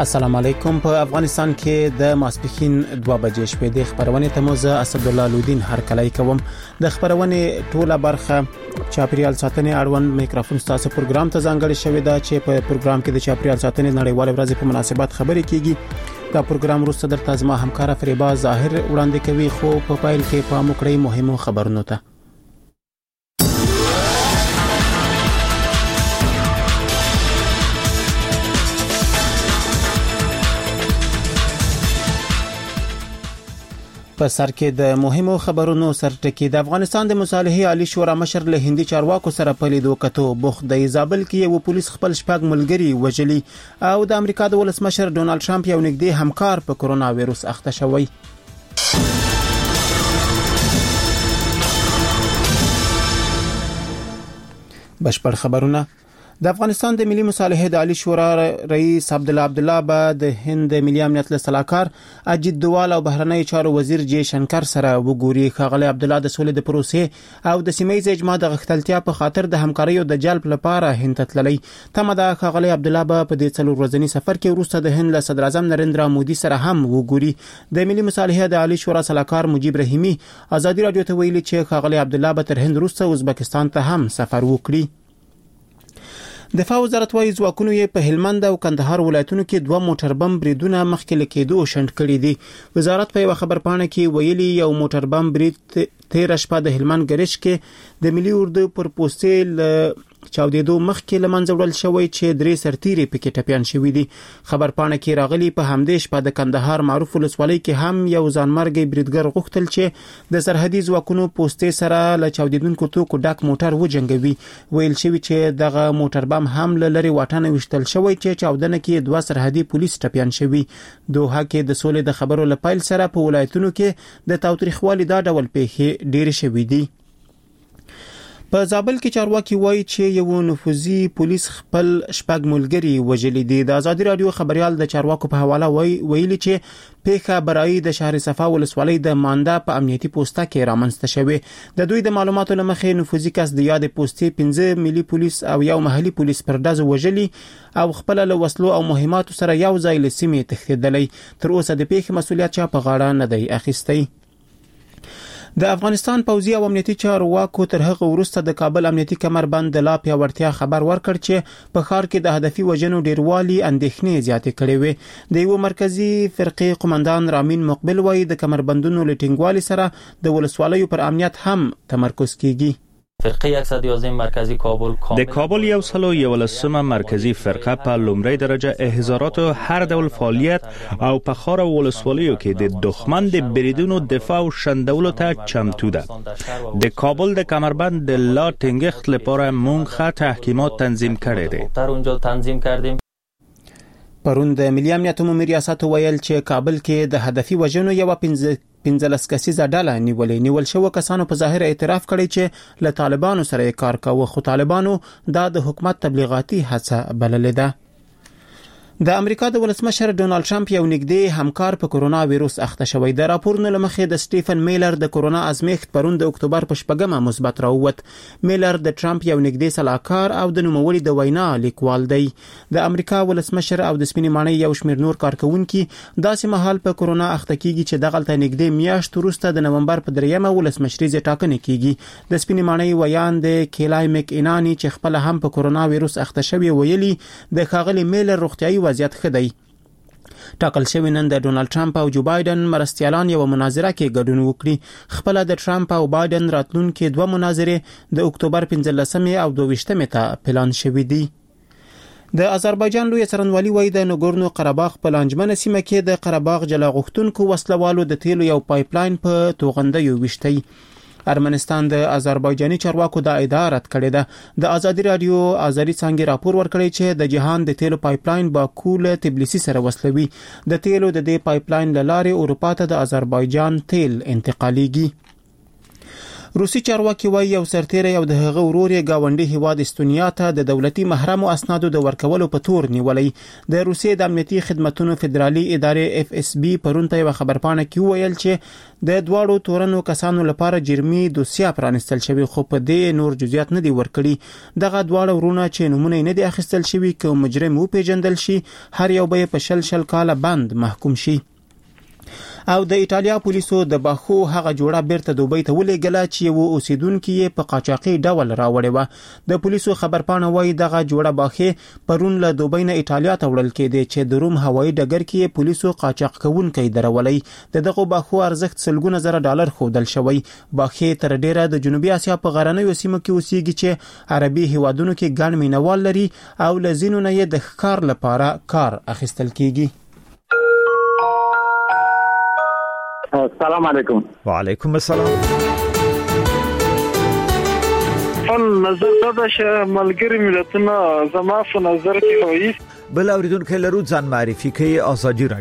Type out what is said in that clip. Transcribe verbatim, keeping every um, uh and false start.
السلام علیکم. په افغانستان کې د ماسپښین دوه بجې شپې د خبرونه تموزه اسد الله لودین هرکلی کوم. د خبرونه ټوله برخه چاپریال ساتنې اړوند میکروفون تاسو پروګرام ته ځانګړی شوی دا چې په پروګرام کې د چاپریال ساتنې نړیواله ورځ په مناسبت خبرې کیږي. دا پروګرام وروسته درته زما همکار فریبا ظاهر وړاندې کوي، خو په پایل کې په مکړې مهمو خبرونو ته. په سر کې د مهمو خبرونو سرټکی. د افغانستان د مصالحې عالی شورا مشر له هندي چارواکو سره په لیدو کتو. بوخت د زابل کې یو پولیس خپل شپږ ملګری وجلی او د امریکا د ولسمشر ډونالد ټرمپ یو نږدې همکار په کورونا وایروس اخته شوی. بشپړ خبرونه. د افغانستان د ملي مصالحې د عالی شورا رئیس عبد الله عبد الله به د هند ملي امنیت له سلاکار اجید دوال او بهرنی چارو وزیر جی شنکر سره وګوري. خغلی عبد الله د سولې د پروسې او د سیمې اجماع د غختلتیا په خاطر د همکارۍ او د جلب لپاره هند ته تللی. تمه ده خغلی عبد الله به په دې څلور ورځنی سفر کې وروسته د هند له صدر اعظم نریندرا مودي سره هم وګوري. د ملي مصالحې د عالی شورا سلاکار مجيب رحیمی ازادي رادیو ته ویلي چې خغلی عبد الله به تر هند وروسته ازبکستان ته هم سفر وکړي. دفاع وزارت وايي ځواکونو یې په هلمند او کندهار ولایتونو کې دوه موټر بم بریدونه مخکې لکېدو شنډ کړي دي. وزارت په یو خبر پاڼه کې ویلي یو موټر بم برید تیر شپه د هلمند ګریش کې د ملي اردو پر پوسټل چاودېدو مخکې لمنځه وړل شوی چې درې سرتیري پکې ټپيان شوي دي. خبر پاڼه کې راغلي په همدې شپه د کندهار معروف ولسوالۍ کې هم یو ځانمرګي بریدګر غوښتل چې د سرحدي ځواکونو پوسټې سره له چاودېدونکو توکو ډک موټر وجنګوي. ویل شوی چې دغه موټر بم هم له لري واټنه وشتل شوی چې چاودنه کې دوه سرحدي پولیس ټپيان شوي. دوه کې د سولې د خبرو لپایل سره په ولایتونو کې د تاوتریخوالي دا ډول پیښې ډېر شوي دي. په زابل کې چارواکي وایي چې یو نفوذي پولیس خپل شپږ ملګری وجلی دي. د ازادي رادیو خبريال د چارواکو په حواله ویلي چې پیښه برای د شهر صفا ولسوالۍ د ماندا په امنیتي پوسټه کې رامنځته شوه. د دوی د معلوماتو لمخې نفوذي کس د یاد پوسټې پنځه ملي پولیس او یو محلي پولیس پر داز وجلی او خپل له وسلو او مهماتو سره یو ځای لسمې تخیدلې. تر اوسه د پیښې مسولیت چا په غاړه نه دی اخیستی. د افغانستان پوځي او امنیتي چارواکو تر هغه وروسته د کابل امنیتي کمربند د لا پیاوړتیا خبر ورکړ چې په ښار کې د هدفي وژنو ډیروالي اندېښنې زیاتې کړې وې. د یو مرکزی فرقې قومندان رامین مقبل وایي د کمربندونو لټینګوالي سره د ولسوالیو پر امنیت هم تمرکز کیږي. فرقه صد و یازده مرکزی کابل د کابل یو سلو یولسمه مرکزی فرقه په لومړی درجه احضارات هر ډول فعالیت او په خار ولسوالیو کې د دښمن د بریدونو دفاع او شندولو ته چمتو ده. د کابل د کمربند د لا ټینګښت لپاره مونږ خط تحکیمات تنظیم کړی دي. تر اونجا تنظیم کردیم. پرون د ملي امنیت عمومي ریاست ویل چې کابل کې د هدفي وژنو یو پنځه پنځلس کسیزه ډله نیولې. نیول شو کسانو په ظاهر اعتراف کړی چې له طالبانو سره کار کوي، خو طالبانو دا د حکومت تبلیغاتي هڅه بللې ده. د امریکا د ولسمشر ډونالد ټرمپ یو نږدې همکار په کورونا وایروس اخته شوی. د راپورونو لمخې د سټیفن میلر د کورونا ازمیښت پرون د اکتوبر په شپږمه مثبت راووت. میلر د ټرمپ یو نږدې سلاکار او د نوموړي د وینا لیکوال دی. د امریکا ولسمشر او د سپینې ماڼۍ یو شمېر نور کارکونکي داسې مهال په کورونا اخته کیږي چې دغه تل نږدې میاشت وروسته د نومبر په دریمه ولسمشریزه ټاکنې کیږي. د سپینې ماڼۍ ویان د کیلای مک انانی چې خپل هم په کورونا وایروس اخته شوی ویلي د خاغلی میلر روغتیايي وضعیت خدای. ټاکل شوی نن د ډونالد ټرمپ او جو بایدن مرستيالان یو مناظره کې ګډون وکړي. خپل د ټرمپ او بایدن راتلونکو دوه مناظره د اکتوبر پنځلسمه او دویشتمه ته پلان شوې دي. د آذربایجان لوی څارنوالي وایي د نګورنو قرهباغ په لانجمنه سیمه کې د قرهباغ جلا غوښتونکو وسلوالو د تیلو یو پایپلاین په توغندیو وشتي. ارمنستان د آذربایجاني چارواکو د ادعا رد کړې ده. د ازادي رادیو آذری څنګه راپور ورکړی چې د جهان د تیلو پایپلاین باکو له تبلیسي سره وصلوي. د تیلو د دې پایپلاین لاره اروپا ته د آذربایجان تیل انتقالیږي. روسي چارواکي وایي یو سرتیری او د هغه ورور یې گاونډي هیواد استونیا ته د دولتي محرم او اسنادو د ورکولو په تور نیولې. د روسیې د امنیتي خدماتو فدرالي ادارې اف اس بي پرون ته یو خبرپاڼه کې ویل چې د دواړو تورنو کسانو لپاره جرمي دوسیه پرانستل شوی، خو په دې نور جزئیات نه دي ورکړي. دغه دواړه ورونه چې نمونه نه دي اخیستل شوی که مجرم و پیژندل شي، هر یو به په شل شل کاله بند محکوم شي. او د ایټالیا پولیسو د باخو هغه جوړه بیرته دوبۍ ته ولېږله چې یو اوسیدونکو یې په قاچاقي ډول راوړې و. د پولیسو خبرپاڼه وايي دغه جوړه باخې پرون له دوبۍ نه ایټالیا ته وړل کېده چې د روم هوایي ډګر کې پولیسو قاچاق کوونکي درولې. د دغه باخو ارزښت سلګونه زره ډالر خودل شوی. باخې تر ډیره د جنوبي اسیا په غرنیو سیمو کې اوسېږي چې عربي هیوادونو کې ګڼ مینوال لري او لزینو نه یې د ښکار لپاره کار اخیستل کیږي. السلام علیکم. وعلیکم السلام. فل نظر دا چې ملګری ملتونه زما په نظر کې وایي بل اوریدونکو لرو ځان معرفي کوي. ازادي